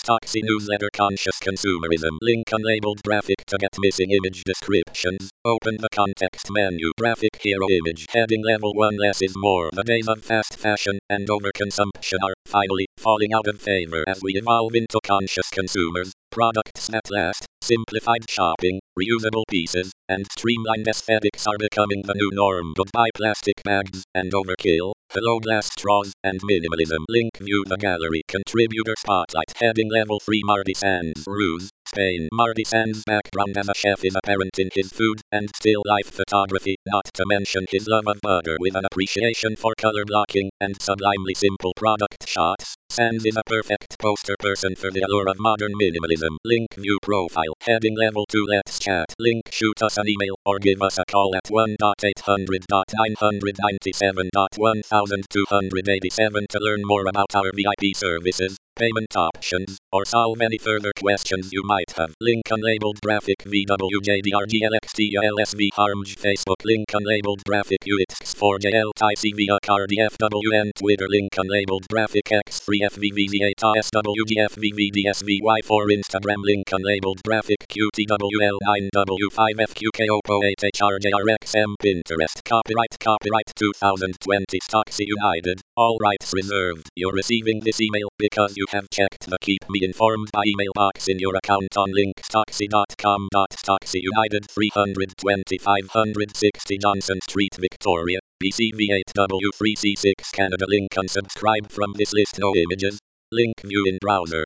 Taxi newsletter conscious consumerism. Link unlabeled graphic to get missing image descriptions. Open the context menu. Graphic hero image. Heading level 1 less is more. The days of fast fashion and overconsumption are finally falling out of favor as we evolve into conscious consumers. Products that last, simplified shopping, reusable pieces, and streamlined aesthetics are becoming the new norm. Goodbye plastic bags and overkill. Hello glass straws and minimalism. Link view the gallery. Contributor spotlight. Heading level 3 Marty Sands. Ruse, Spain. Marty Sands' background as a chef is apparent in his food and still life photography, not to mention his love of butter with an appreciation for color blocking and sublimely simple product shots. Sands is a perfect poster person for the allure of modern minimalism. Link view profile. Heading level 2 let's chat. Link shoot us an email or give us a call at 1-800-997.1287 to learn more about our VIP services, payment options, or solve any further questions you might have. Link unlabeled graphic VWJDRGLXTLSV Harmj Facebook. Link unlabeled graphic UX4JL TICV CardFWN Twitter. Link unlabeled graphic X3FVV8SWGFVVDSVY for Instagram. Link unlabeled graphic QTWL9W5FQKO8HRJRXM Pinterest. Copyright 2020 Stocksy United. All rights reserved. You're receiving this email because you have checked the Keep Me Informed by email box in your account on linkstocksy.com. Stocksy United 320 560 Johnson Street, Victoria, BCV8W3C6 Canada. Link unsubscribe from this list. No images. Link view in browser.